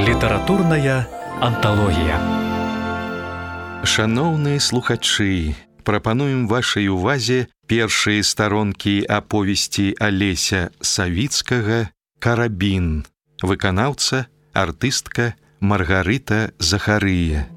Літаратурная анталогія. Шаноўныя слухачы, прапануем вашай увазе першыя старонкі аповесці Алеся Савіцкага «Карабін». Выканаўца, артыстка Маргарыта Захарыя.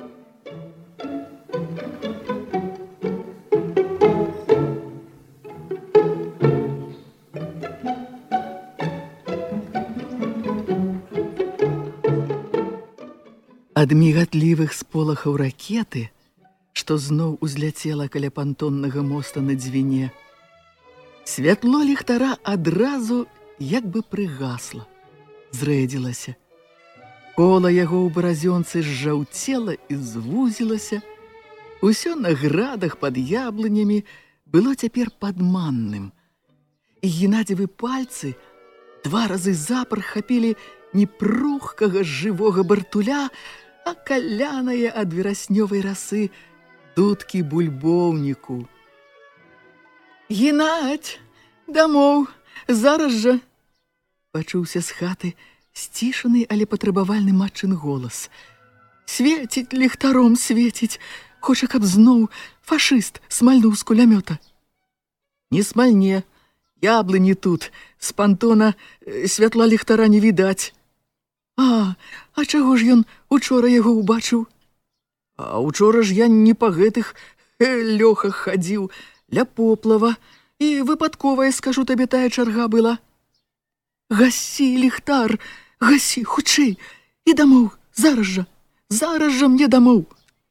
Ад мігатлівых сполахаў ракеты, што зноў узляцела каля пантоннага моста на дзвіне, святло ліхтара адразу як бы прыгасла, зрэдзілася. Кола яго ў баразёнцы зжаўцела і звузілася. Усё на градах пад яблынямі было цяпер падманным. І геннадзевы пальцы 2 разы запар хапілі не прухкага жывога бартуля, а калянае ад вераснёвай расы дудкі бульбоўніку. «Геннадзь, дамоў, зараз жа!» Пачуўся з хаты сцішаны, але патрабавальны матчын голас. «Свеціць ліхтаром, свеціць! Хоча, каб зноў фашыст смальнуў з кулямёта!» «Не смальне, яблыні тут, з пантона святла ліхтара не відаць!» А чаго ж ён учора яго ўбачыў? А учора ж я не па гэтых лёхах хадзіў, ля поплава, і выпадковая, скажу табе, тая чарга была. Гасі ліхтар, гасі, хутчэй, і дамоў, зараз жа мне дамоў.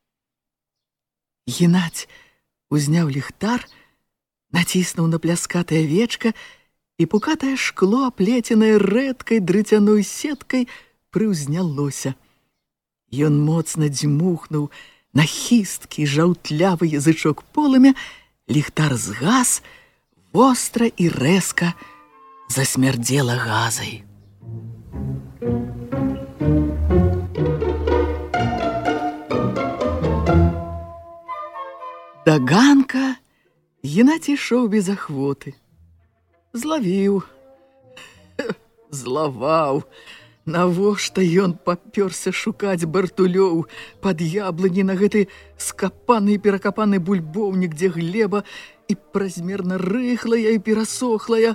Геннадзь узняў ліхтар, націснуў на пляскатае вечка, і пукатае шкло, аплеценае рэдкай дрыцяной сеткай, прыўзнялося. Ён моцна дзьмухнуў на хісткі жаўтлявы язычок полымя, ліхтар згас, востра і рэзка засмярдзела газай. Да ганка Геннадзь ішоў без ахвоты. Злавіў, злаваў. Навошта ён папёрся шукаць бартулёў пад яблыні на гэты скапаны і перакапаны бульбоўнік, дзе глеба і празмерна рыхлая і перасохлая.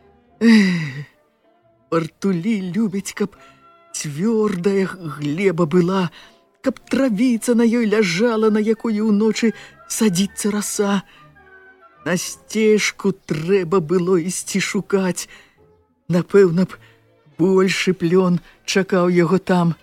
Бартулі любяць, каб цвёрдая глеба была, каб травіца на ёй ляжала, на якой уночы садзіцца раса. На сцежку трэба было ісці шукаць. Напэўна б, большы плён чакаў яго там.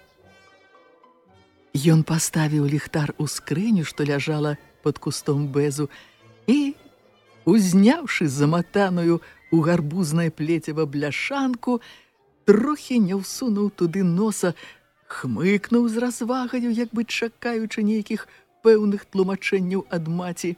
Ён паставіў ліхтар у скрыню, што ляжала пад кустом бэзу, і, узняўшы заматаную у гарбузнае плецева бляшанку, трохі не ўсунуў туды носа, хмыкнуў з развагаю, як бы чакаючы нейкіх пэўных тлумачэнняў ад маці.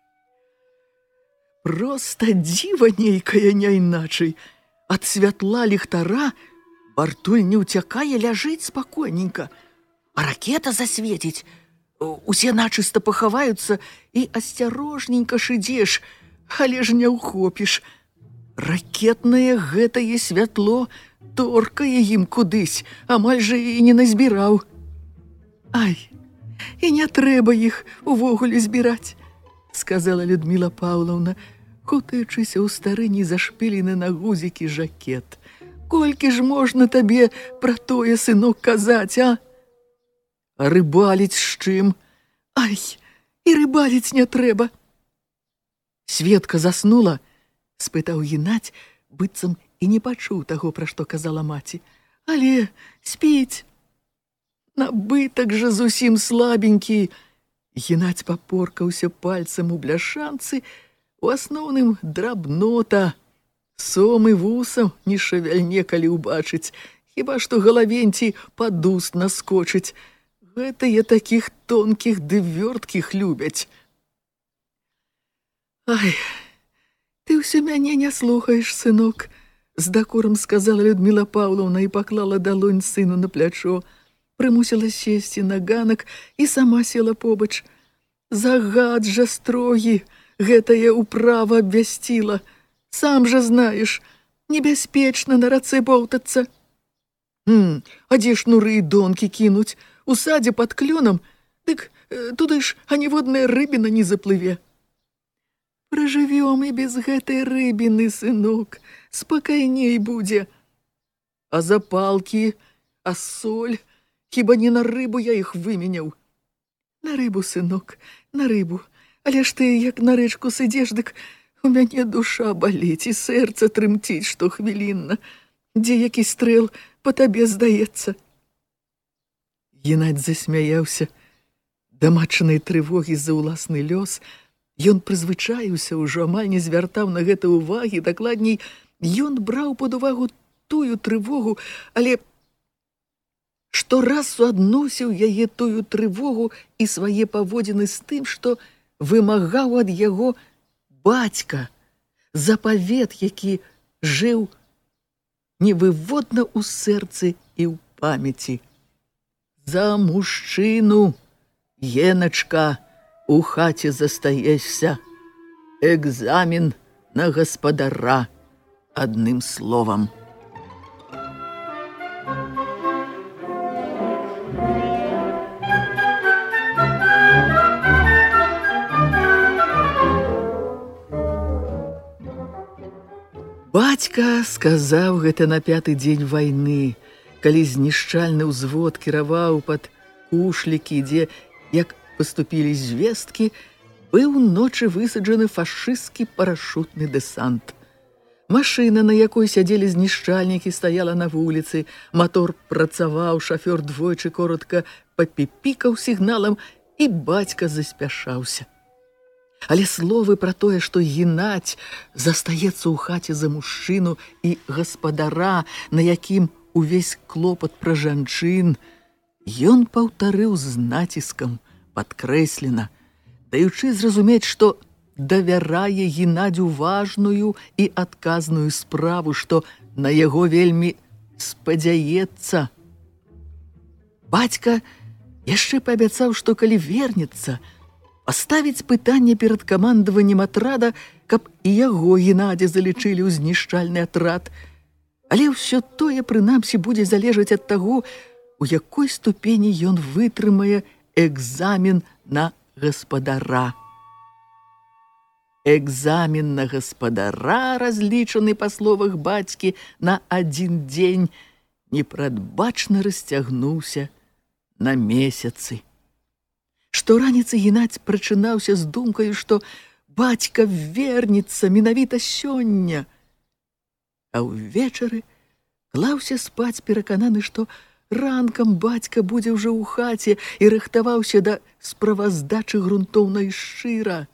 Проста дзіва нейкае, не іначай. Ад святла ліхтара бартуль не ўцякае, ляжыць спакойненька. А ракета засветіць, усе начыста пахаваюцца і асцярожненька шыдзеш, але ж не ўхопіш. Ракетнае гэтае святло торкае ім кудысь, амаль жа і не назбіраў. Ай, і не трэба іх увогуле збіраць, сказала Людміла Паўлаўна, хутаючыся ў стары незашпілены на гузікі жакет. Колькі ж можна табе пра тое, сынок, казаць, а? А рыбаліць з чым? Ай, і рыбаліць не трэба. Светка заснула? Спытаў Геннадзь, быццам і не пачуў таго, пра што казала маці. Але спіць. Набытак жа зусім слабенькі. Геннадзь папоркаўся пальцам у бляшанцы, у асноўным драбнота. Сом і вусам не шавяльне, калі ўбачыць, хіба што галавенці пад уст наскочыць. Гэтыя такіх тонкіх ды вёрткіх любяць. Ай, ты ўсё мяне не слухаеш, сынок, з дакорам сказала Людміла Паўлаўна і паклала далонь сыну на плячо. Прымусіла сесці на ганак і сама села побач. Загад жа строгі, гэтая ўправа абвясціла. Сам жа знаеш, небяспечна на рацэ боўтацца. А дзе шнуры і донкі кінуць? У садзе пад клёнам? Дык туды ж аніводная рыбіна не заплыве. Пражывём і без гэтай рыбіны, сынок, спакайней будзе. А запалкі, а соль, хіба не на рыбу я іх выменяў? На рыбу, сынок, на рыбу. Але ж ты, як на рэчку сыдзеш, дык у мяне душа балець і сэрца трымціць штохвілінна. Дзе які стрэл па табе здаецца? Геннадзь засмяяўся. Да мачнай трывогі за ўласны лёс ён прызвычаіўся ўжо, амаль не звяртаў на гэта ўвагі, дакладней, ён браў пад увагу тую трывогу, але штораз суадносіў яе тую трывогу і свае паводзіны з тым, што вымагаў ад яго бацька, запавет, які жыў невыводна ў сэрцы і ў памяці. За мужчыну, Геначка, у хаце застаешся. Экзамен на гаспадара, адным словам. Бацька сказаў гэта на 5-й дзень вайны, калі знішчальны ўзвод кіраваў пад Кушлікі, дзе, як паступілі звесткі, быў ночы высаджаны фашысцкі парашутны дэсант. Машына, на якой сядзелі знішчальнікі, стаяла на вуліцы, матор працаваў, шафёр двойчы коротка папіпікаў сігналам, і бацька заспяшаўся. Але словы пра тое, што Геннадзь застаецца ў хаце за мужчыну і гаспадара, на якім увесь клопат пра жанчын, ён паўтарыў з націскам, падкрэслена, даючы зразумець, што давярае Геннадзю важную і адказную справу, што на яго вельмі спадзяецца. Бацька яшчэ паабяцаў, што калі вернецца, паставіць пытанне перад камандаваннем атрада, каб і яго Геннадзя залічылі ў знішчальны атрад. Але ўсё тое, прынамсі, будзе залежаць ад таго, у якой ступені ён вытрымае экзамен на гаспадара. Экзамен на гаспадара, разлічаны, па словах бацькі, на 1 дзень, непрадбачна расцягнуўся на месяцы. Штораніцы Геннадзь прачынаўся з думкаю, што бацька вернецца менавіта сёння. А ўвечары клаўся спаць перакананы, што ранкам бацька будзе ўжо ў хаце і рыхтаваўся да справаздачы грунтоўна і шчыра.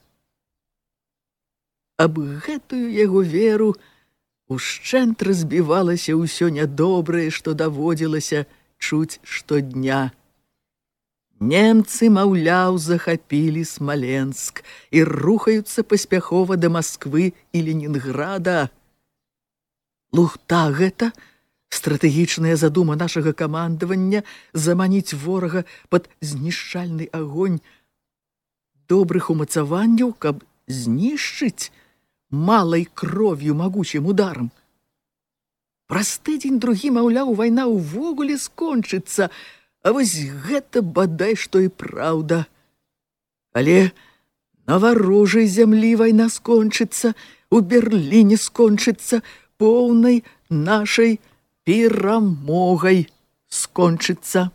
Аб гэтую яго веру ушчэнт разбівалася ўсё нядобрае, што даводзілася чуць штодня. Немцы, маўляў, захапілі Смаленск і рухаюцца паспяхова да Масквы і Ленінграда. Лухта гэта стратэгічная задума нашага камандавання заманіць ворага пад знішчальны агонь добрых умацаванняў, каб знішчыць малай кров'ю магучым ударам. Праз тыдзень-другі, маўляў, вайна ўвогуле скончыцца, а вось гэта бадай што і праўда. Але на варожай зямлі вайна скончыцца, у Берліне скончыцца, поўнай нашай перамогай скончыцца.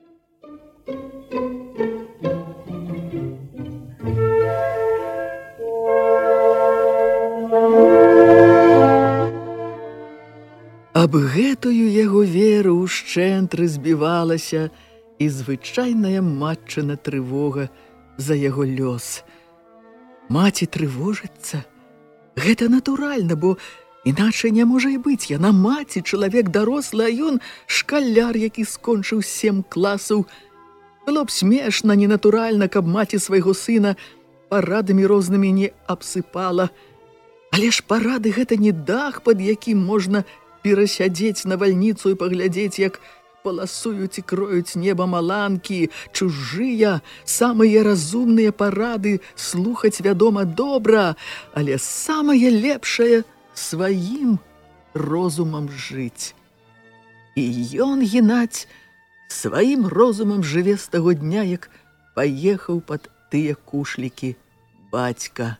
Аб гэтую яго веру ўшчэнт разбівалася і звычайная матчына трывога за яго лёс. Маці трывожыцца. Гэта натуральна, бо іначай не можа і быць. Яна маці, чалавек дарослы, а ён шкаляр, які скончыў 7 класаў. Было б смешна, ненатуральна, каб маці свайго сына парадамі рознымі не абсыпала. Але ж парады гэта не дах, пад якім можна перасядзець на вальніцу і паглядзець, як паласуюць і кроюць неба маланкі. Чужыя, самыя разумныя парады слухаць, вядома, добра, але самае лепшае сваім розумам жыць. І ён, Геннадзь, сваім розумам жыве з таго дня, як паехаў пад тыя кушлікі бацька.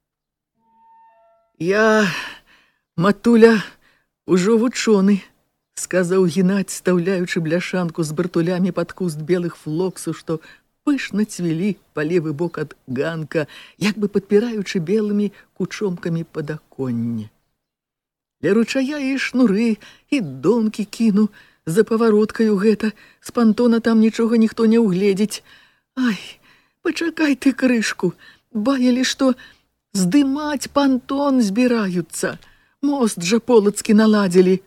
«Я, матуля, ужо вучоны», – сказаў Геннадзь, стаўляючы бляшанку з бартулямі пад куст белых флоксаў, што пышна цвілі па левы бок ад ганка, як бы падпіраючы белымі кучомкамі падаконне. Ля ручая і шнуры, і донкі кіну, за павароткаю гэта, з пантона там нічога ніхто не ўгледзіць. Ай, пачакай ты крышку, баялі, што здымаць пантон збіраюцца, мост жа полацкі наладзілі.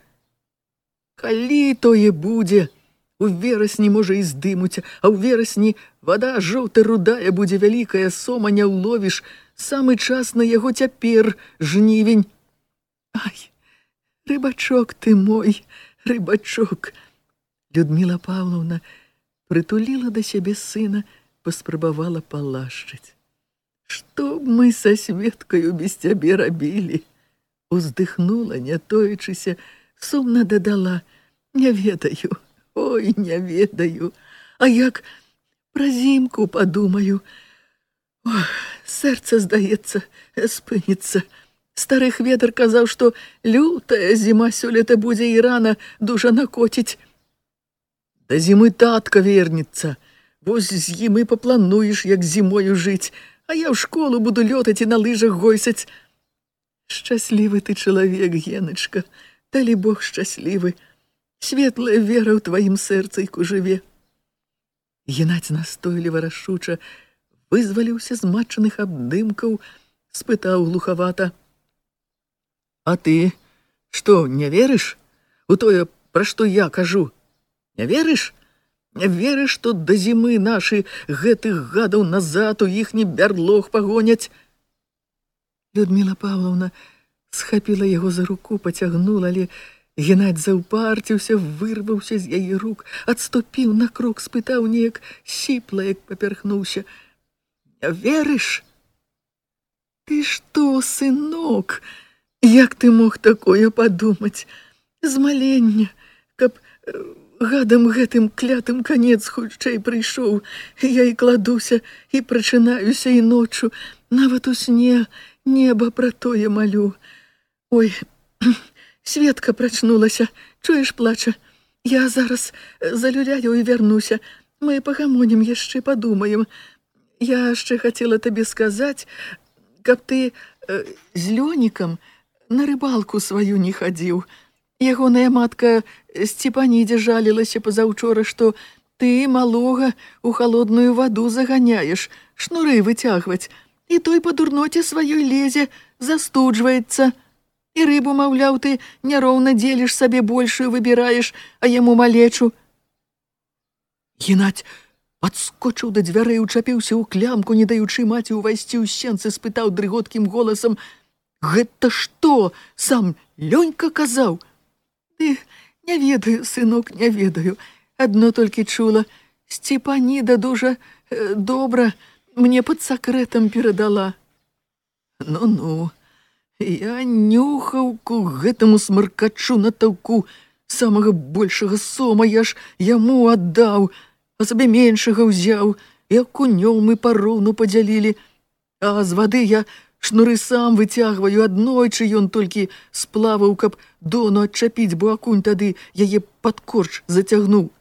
Калі тое будзе? У верасні, можа, і здымуць, а ў верасні вада жоўта-рудая будзе вялікая, сома не ўловіш, самы час на яго цяпер, жнівень. Ай, рыбачок ты мой, рыбачок. Людмила Павловна прытуліла да сябе сына, паспрабавала палашчыць. Што б мы са Светкаю без цябе рабілі? Уздыхнула, не тоячыся, сумна дадала: не ведаю, ой, не ведаю. А як пра зімку падумаю, ох, сэрца, здаецца, спыніцца. Стары Хведр казаў, што лютая зіма сёлета будзе і рана дужа накоціць. Да зімы татка вернецца. Вось з ім і паплануеш, як зімою жыць, а я ў школу буду лётаць і на лыжах гойсаць. Шчаслівы ты чалавек, Геначка, далі Бог шчаслівы. Светлая вера ў тваім сэрцайку жыве. Геннадзь настойліва рашуча вызваліўся з матчаных абдымкаў, спытаў глухавата: «А ты што, не верыш у тое, пра што я кажу? Не верыш? Не верыш, што да зімы нашы гэтых гадаў назад у іхні бярлог пагоняць?» Людмила Павловна схапіла яго за руку, пацягнула, але Геннадзь заўпарціўся, вырваўся з яе рук, адступіў на крок, спытаў неяк сіпла, як папярхнуўся: «Не верыш? Ты што, сынок, як ты мог такое падумаць? З малення, каб гадам гэтым клятым канец хутчэй прыйшоў. Я і кладуся, і прачынаюся, і ноччу, нават у сне неба пра тое малю. Ой, Светка прачнулася, чуеш, плача. Я зараз залюляю і вярнуся. Мы пагамонім яшчэ, падумаем. Я яшчэ хацела табе сказаць, каб ты з Лёнікам на рыбалку сваю не хадзіў. Ягоная матка Сцепанідзе жалілася пазаўчора, што ты малога ў халодную ваду заганяеш, шнуры выцягваць, і той па дурноце сваёй лезе, застуджваецца. І рыбу, маўляў, ты няроўна дзеліш, сабе большую выбіраеш, а яму малечу». Геннадзь падскочыў да дзвярэй, учапіўся ў клямку, не даючы маці ўвайсці ў сенцы, спытаў дрыготкім голасам: «Гэта што, сам Лёнька казаў?» «Ты не ведаю, сынок, не ведаю. Адно толькі чула. Сцепаніда дужа добра мне пад сакрэтам перадала». «Ну-ну, я нюхаўку гэтаму смаркачу на таўку самага большага сома я ж яму аддаў, а сабе меншага ўзяў, і акунём мы пароўну падзялілі. А з вады я шнуры сам выцягваю, аднойчы ён толькі сплаваў, каб дону адчапіць, бо акунь тады яе пад корч зацягнуў».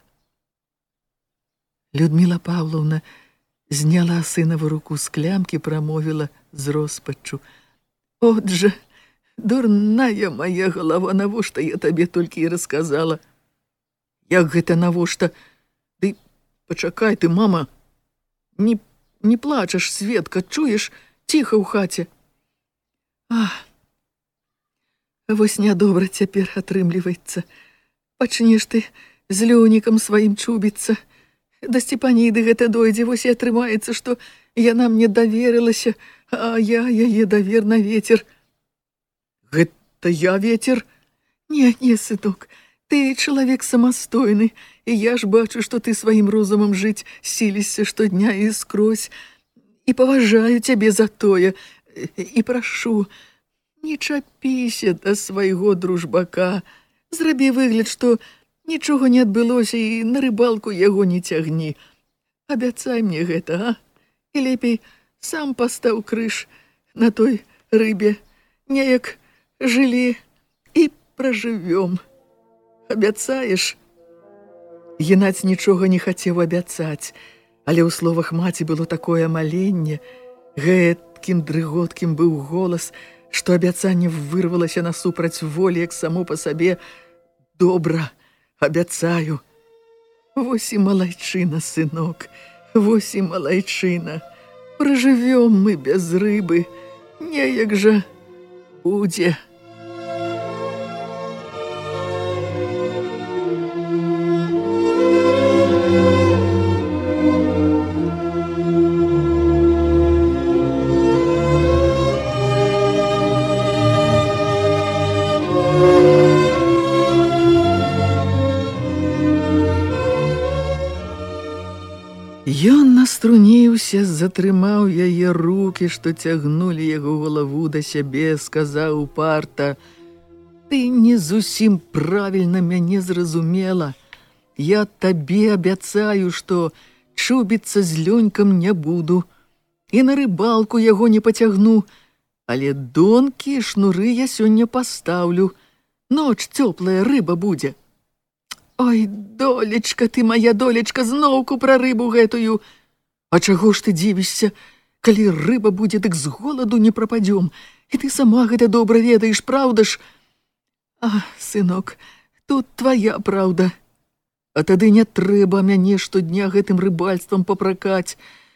Людмила Павловна зняла сынаву руку з клямкі, прамовіла з роспаччу: «От жа, дурная моя галава, навошта я табе толькі і расказала?» «Як гэта навошта? Ды пачакай ты, мама, не плачаш, Светка, чуеш? Ціха ў хаце». «Ах, вось нядобра цяпер атрымліваецца. Пачнеш ты з Лёнікам сваім чубіцца. Да Сцепаніды гэта дойдзе, вось і атрымаецца, што яна мне даверылася, а я яе давер на ветер». «Гэта я ветер?» Не, сынок, ты чалавек самастойны, і я ж бачу, што ты сваім розумам жыць сілішся штодня і скрозь, і паважаю цябе за тое, і прашу, не чапіся да свайго дружбака. Зрабі выгляд, што Нічога не адбылося, і на рыбалку яго не цягні. Абяцай мне гэта, а? І лепей сам пастаў крыж на той рыбе. Неяк жылі і пражывём. Абяцаеш? Геннадзь нічога не хацеў абяцаць, але ў словах маці было такое маленне, гэткім дрыготкім быў голас, што абяцанне вырвалася насупраць волі, як само па сабе. Добра, абяцаю. Вось і малайчына, сынок, вось і малайчына. Пражывём мы без рыбы, неяк жа будзе. Ён наструніўся, затрымаў яе рукі, што цягнулі яго галаву да сябе, сказаў упарта: «Ты не зусім правільна мяне зразумела. Я табе абяцаю, што чубіцца з лёнькам не буду, і на рыбалку яго не пацягну, але донкі і шнуры я сёння пастаўлю. Ноч цёплая, рыба будзе». «Ой, долечка ты, моя долечка, зноўку пра рыбу гэтую! А чаго ж ты дзівішся? Калі рыба будзе, дык з голаду не прападзём, і ты сама гэта добра ведаеш, праўда ж? А, сынок, тут твая праўда. А тады не трэба мяне штодня гэтым рыбальствам папракаць.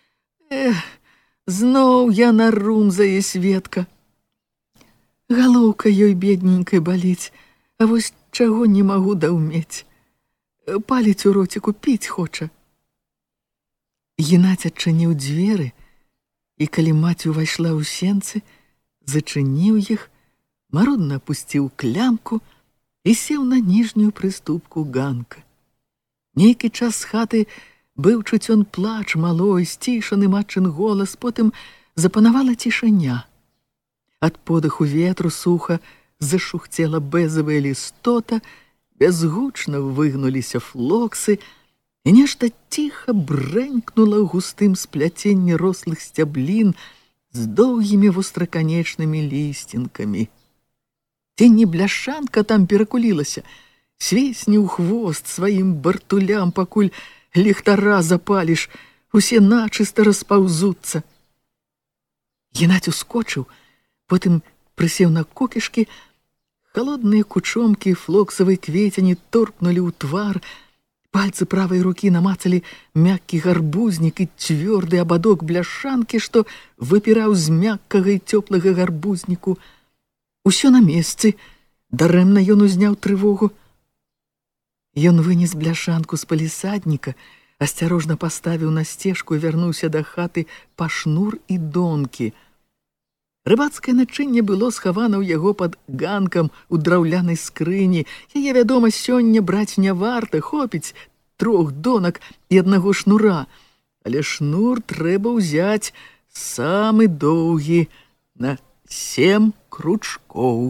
Зноў я на румзае, Светка. Галоўка ёй бедненькай баліць, а вось чаго не магу даўмець. Паліць у роціку, піць хоча». Геннадзь адчыніў дзверы, і калі маці ўвайшла ў сенцы, зачыніў іх, марудна апусціў клямку і сеў на ніжнюю прыступку ганка. Нейкі час з хаты быў чуцён плач малой, сцішаны матчын голас, потым запанавала цішыня. Ад подыху ветру суха зашухцела бэзавая лістота, бязгучна выгнуліся флоксы, і нешта ціха брэнькнула ў густым спляценні рослых сцяблін з доўгімі востраканечнымі лісцінкамі. Ці не бляшанка там перакулілася, свесні ў хвост сваім бартулям, пакуль ліхтара запаліш, усе начыста распаўзуцца. Геннадзь ускочыў, потым прысеў на кокішкі. Холодныя кучомкі флоксавай кветяні торкнулі ў твар, пальцы правай рукі намацалі мяккі гарбузнік і цвёрды абадок бляшанкі, што выпіраў з мяккага і цёплага гарбузніку. Усё на месцы, дарэмна ён узняў трывогу. Ён вынес бляшанку з палісадніка, асцярожна паставіў на сцежку і вярнуўся да хаты па шнур і донкі. Рыбацкае начынне было схавана ў яго пад ганкам у драўлянай скрыні. Яе, вядома, сёння браць не варта, хопіць 3 донак і 1 шнура. Але шнур трэба ўзяць самы доўгі, на 7 кручкоў.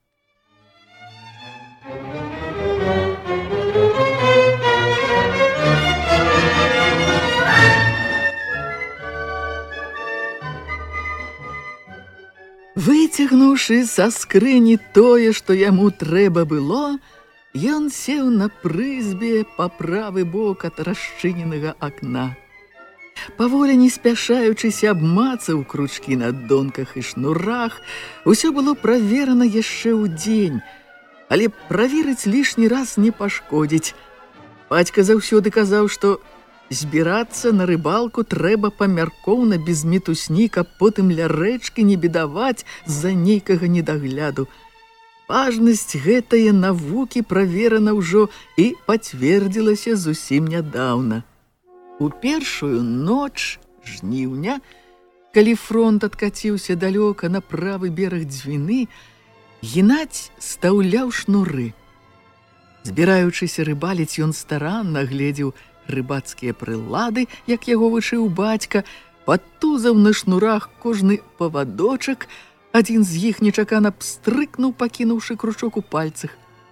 Выцягнуўшы са скрыні тое, што яму трэба было, ён сеў на прызбе па правы бок ад расчыненага акна. Паволі не спяшаючыся абмацаў кручкі на донках і шнурах, усё было праверана яшчэ ўдзень, але праверыць лішні раз не пашкодзіць. Бацька заўсёды казаў, што збірацца на рыбалку трэба памяркоўна, без мітусні, каб потым ля рэчкі не бедаваць з-за нейкага недагляду. Важнасць гэтае навукі праверана ўжо і пацвердзілася зусім нядаўна. У першую ноч жніўня, калі фронт адкаціўся далёка на правы бераг Дзвіны, Геннадзь стаўляў шнуры. Збіраючыся рыбаліць, ён старанна гледзеў рыбацкія прылады, як яго вучыў бацька, падтузаў на шнурах кожны павадочак, адзін з іх нечакана пстрыкнуў, пакінуўшы кручок у пальцах.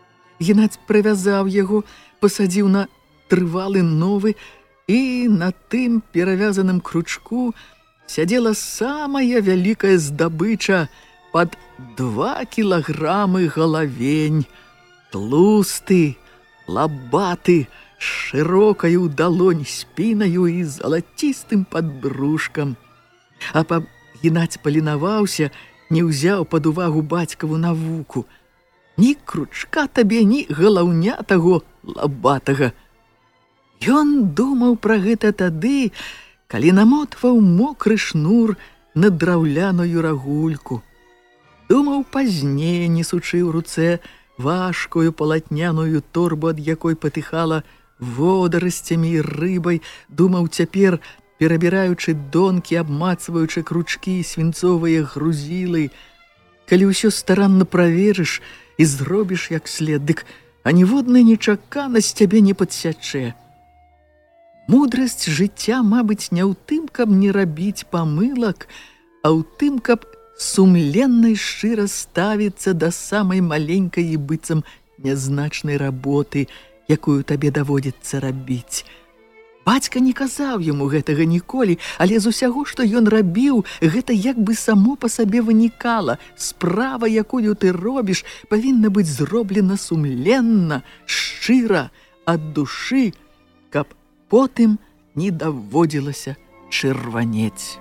Геннадзь прывязаў яго, пасадзіў на трывалы новы, і на тым перавязаным кручку сядзела самая вялікая здабыча пад 2 кілаграмы галавень. Тлусты, лабаты, з шырокаю ў далонь спінаю і залацістым падбрушкам. А Геннадзь паленаваўся, не ўзяў пад увагу бацькаву навуку. Ні кручка табе, ні галаўня таго лабатага. Ён думаў пра гэта тады, калі намотваў мокры шнур на драўляную рагульку. Думаў пазней, несучы ў руцэ важкую палатняную торбу, ад якой патыхала водарасцямі і рыбай. Думаў цяпер, перабіраючы донкі, абмацваючы кручкі, свінцовыя грузілы. Калі ўсё старанна праверыш і зробіш як след, дык аніводная нечаканасць цябе не падсячэ. Мудрасць жыцця, мабыць, не ў тым, каб не рабіць памылак, а ў тым, каб сумленна і шчыра ставіцца да самай маленькай і быццам нязначнай работы, якую табе даводзіцца рабіць. Бацька не казаў яму гэтага ніколі, але з усяго, што ён рабіў, гэта як бы само па сабе вынікала. Справа, якую ты робіш, павінна быць зроблена сумленна, шчыра, ад душы, каб потым не даводзілася чырванець.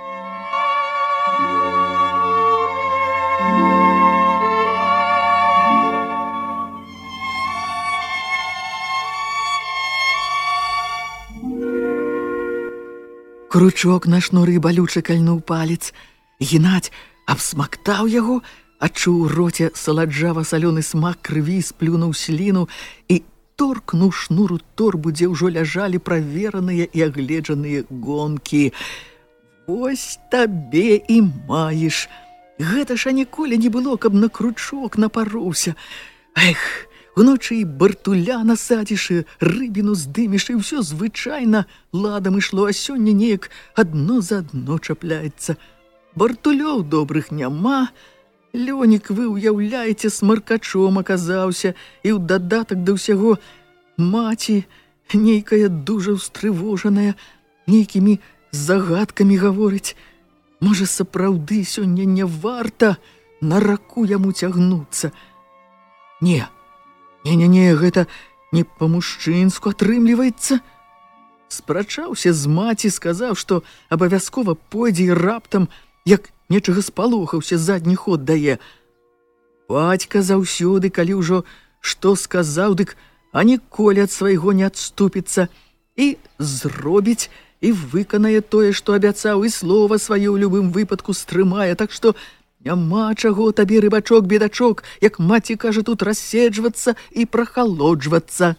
Кручок на шнуры балюча кальнуў палец. Геннадзь абсмактаў яго, адчуў у роце саладжава-салёны смак крыві, сплюнуў сліну і торкнуў шнур у торбу, дзе ўжо ляжалі правераныя і агледжаныя гонкі. Вось табе і маеш. Гэта ж ніколі не было, каб на кручок напаруўся. Эх, уночы і бартуля насадзіш, і рыбіну здымеш, і ўсё звычайна ладам ішло, а сёння неяк адно за адно чапляецца. Бартулёў добрых няма. Лёнік, вы ўяўляеце, смаркачом аказаўся, і ў дадатак да ўсяго маці нейкая дужа ўстрывожаная, нейкімі загадкамі гаворыць. Можа, сапраўды сёння не варта на раку яму цягнуцца? Не, гэта не па-мужчынску атрымліваецца. Спрачаўся з маці, сказаў, што абавязкова пойдзе і раптам, як нечага спалохаўся, задні ход дае. Бацька заўсёды, калі ўжо што сказаў, дык аніколі ад свайго не адступіцца, і зробіць, і выканае тое, што абяцаў, і слова сваё ў любым выпадку стрымае, так што няма чаго табе, рыбачок, бедачок, як маці кажа, тут расседжвацца і прахалоджвацца.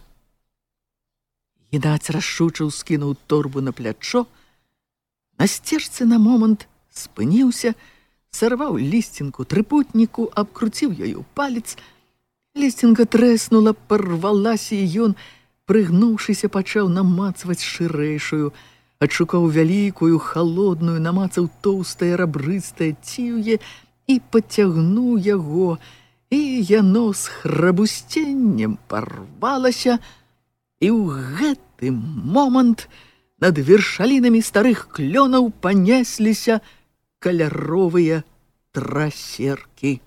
Геннадзь рашуча ўскінуў торбу на плячо, на сцежцы на момант спыніўся, сарваў лісцінку трыпутніку, абкруціў ёю палец. Лісцінка трэснула, парвалася, і ён, прыгнуўшыся, пачаў намацваць шырэйшую. Адшукаў вялікую, халодную, намацаў тоўстае, рабрыстае ціўе і пацягнуў яго, і яно з храбусценнем парвалася, і ў гэты момант над вершалінамі старых клёнаў панесліся каляровыя трасеркі.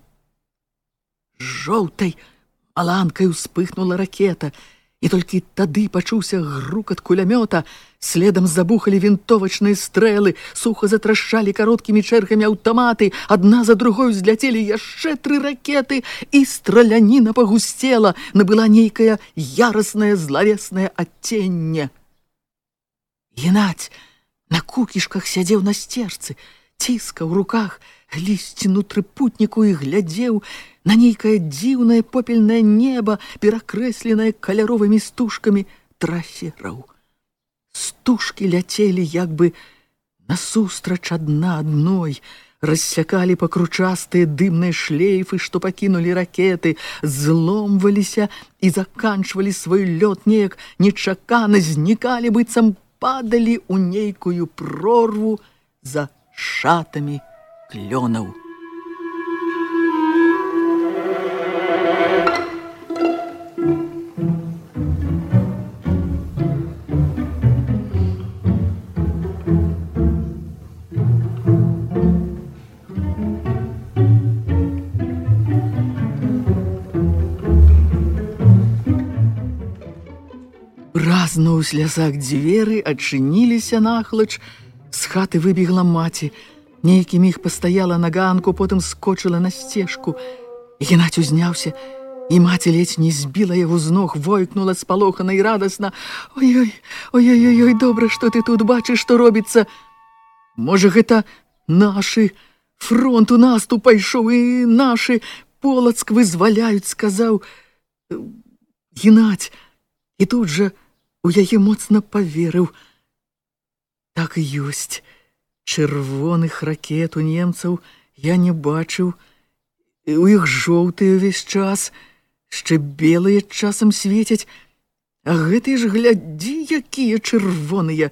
Жоўтай маланкай успыхнула ракета, і толькі тады пачуўся грукат кулямёта, следам забухалі вінтовачныя стрэлы, суха затрашчалі кароткімі чэргамі аўтаматы, адна за другой узляцелі яшчэ 3 ракеты, і страляніна пагусцела, набыла нейкае яраснае злавеснае адценне. Геннадзь на кукішках сядзеў на сцежцы, ціскаў у руках лісціну трыпутніку і глядзеў на нейкае дзіўнае попельнае неба, перакрэсленае каляровымі стужкамі трасераў. Стужкі ляцелі як бы насустрач адна адной, рассякалі пакручастыя дымныя шлейфы, што пакінулі ракеты, зломваліся і заканчвалі свой лёт неяк нечакана, знікалі, быццам падалі ў нейкую прорву за шатамі клёнаў. Лязнуў у слязах дзверы, адчыніліся нахлач. З хаты выбегла маці. Нейкі міг пастаяла на ганку, потым скочыла на сцежку. Геннадзь узняўся, і маці ледзь не збіла яго з ног, войкнула спалохана і радасна. Ой-ой, ой-ой-ой, добра, што ты тут бачыш, што робіцца. Можа, гэта нашы, фронт у наступ пайшоў, і нашы Полацк вызваляюць, сказаў Геннадзь. І тут жа у яе моцна паверыў. Так і ёсць. Чырвоных ракет у немцаў я не бачыў. У іх жоўтыя ўвесь час, яшчэ белыя часам свецяць. А гэтыя ж, глядзі, якія чырвоныя.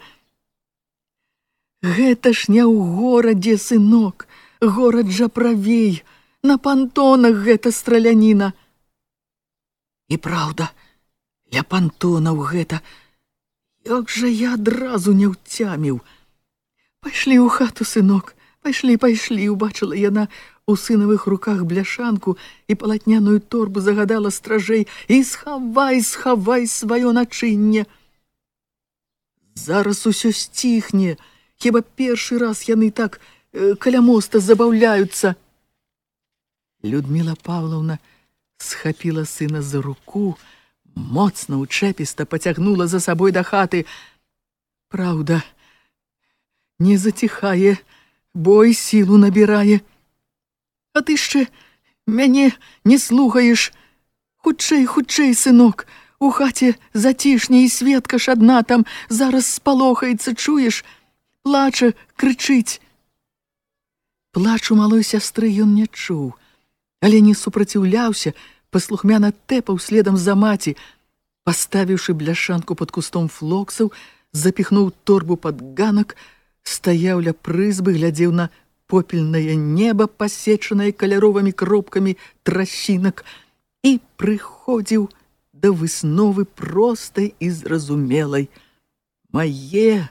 Гэта ж не ў горадзе, сынок, горад жа правей. На пантонах гэта страляніна. І праўда, ля пантонаў гэта. Як жа я адразу не ўцяміў. Пайшлі ў хату, сынок, пайшлі, убачыла яна у сынавых руках бляшанку і палатняную торбу, загадала стражэй, і схавай сваё начынне. Зараз усё сціхне, хіба першы раз яны так каля моста забаўляюцца. Людміла Павловна схапіла сына за руку, моцна учэпіста пацягнула за сабой да хаты. Праўда, не заціхае, бой сілу набірае. А ты яшчэ мяне не слухаеш. Хутчэй, сынок, у хаце зацішне, і Светка ж адна там зараз спалохаецца, чуеш? Плача, крычыць. Плачу малой сястры ён не чуў, але не супраціўляўся, паслухмяна тэпаў следам за маці. Паставіўшы бляшанку пад кустом флоксаў, запіхнуў торбу пад ганак, стаяў ля прызбы, глядзеў на попельнае неба, пасечанае каляровымі кропкамі трасінак, і прыходзіў да высновы простай і зразумелай. Мае,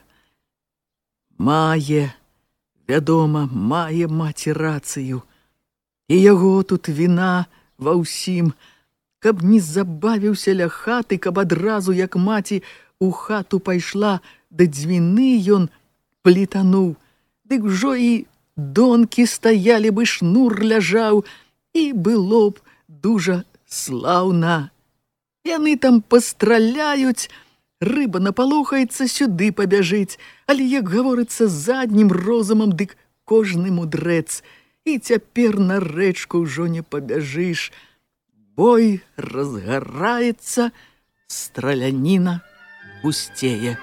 вядома, мае маці рацыю. І яго тут віна ва ўсім. Каб не забавіўся ля хаты, каб адразу, як маці у хату пайшла, да дзвіны ён плітануў, дык ужо і донкі стаялі бы, шнур ляжаў, і было б дужа слаўна. Яны там пастраляюць, рыба напалохаецца, сюды пабяжыць, але, як гаворыцца, заднім розумам, дык кожны мудрэц. І цяпер на рэчку ўжо не пабяжыш. Бой разгараецца, страляніна гусцее.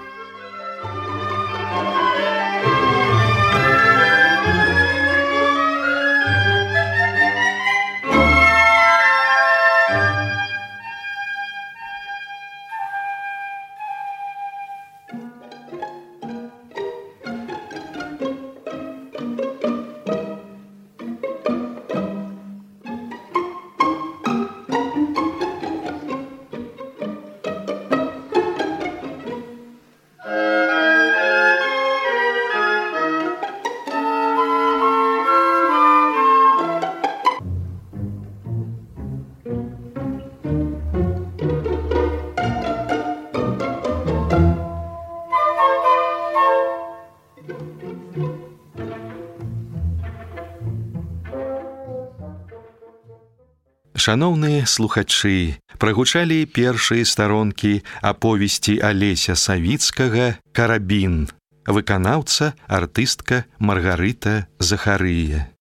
Шаноўныя слухачы, прагучалі першыя старонкі аповесці Алеся Савіцкага «Карабін». Выканаўца, артыстка Маргарыта Захарыя.